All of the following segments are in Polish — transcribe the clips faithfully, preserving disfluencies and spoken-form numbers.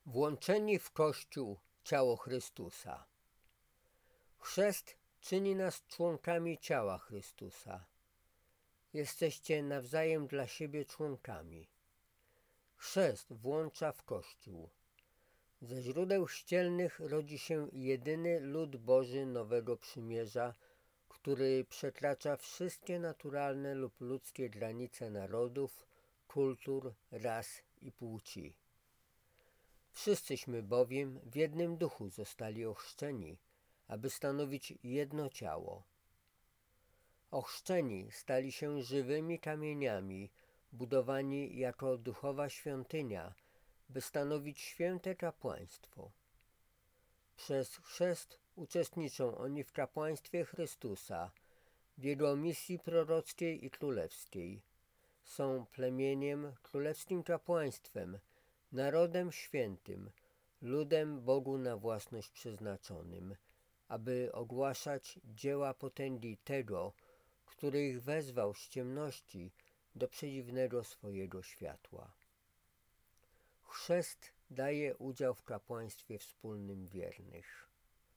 Włączeni w Kościół ciało Chrystusa. Chrzest czyni nas członkami ciała Chrystusa. Jesteście nawzajem dla siebie członkami. Chrzest włącza w Kościół. Ze źródeł ścielnych rodzi się jedyny lud Boży Nowego Przymierza, który przekracza wszystkie naturalne lub ludzkie granice narodów, kultur, ras i płci. Wszyscyśmy bowiem w jednym duchu zostali ochrzczeni, aby stanowić jedno ciało. Ochrzczeni stali się żywymi kamieniami, budowani jako duchowa świątynia, by stanowić święte kapłaństwo. Przez chrzest uczestniczą oni w kapłaństwie Chrystusa, w Jego misji prorockiej i królewskiej. Są plemieniem, królewskim kapłaństwem, narodem świętym, ludem Bogu na własność przeznaczonym, aby ogłaszać dzieła potęgi tego, który ich wezwał z ciemności do przedziwnego swojego światła. Chrzest daje udział w kapłaństwie wspólnym wiernych.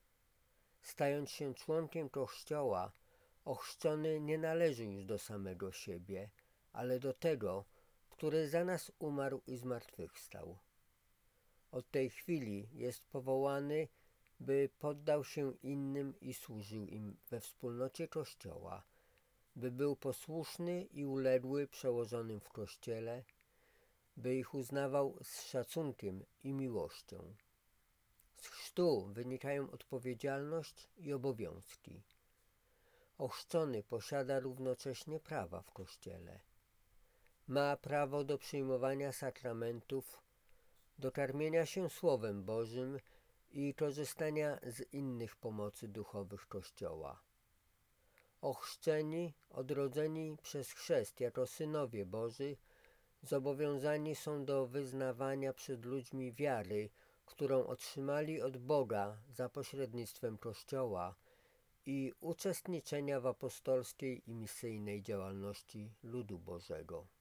Stając się członkiem Kościoła, ochrzczony nie należy już do samego siebie, ale do tego, który za nas umarł i zmartwychwstał. Od tej chwili jest powołany, by poddał się innym i służył im we wspólnocie Kościoła, by był posłuszny i uległy przełożonym w Kościele, by ich uznawał z szacunkiem i miłością. Z chrztu wynikają odpowiedzialność i obowiązki. Ochrzczony posiada równocześnie prawa w Kościele. Ma prawo do przyjmowania sakramentów, do karmienia się Słowem Bożym i korzystania z innych pomocy duchowych Kościoła. Ochrzczeni, odrodzeni przez chrzest jako synowie Boży, zobowiązani są do wyznawania przed ludźmi wiary, którą otrzymali od Boga za pośrednictwem Kościoła i uczestniczenia w apostolskiej i misyjnej działalności ludu Bożego.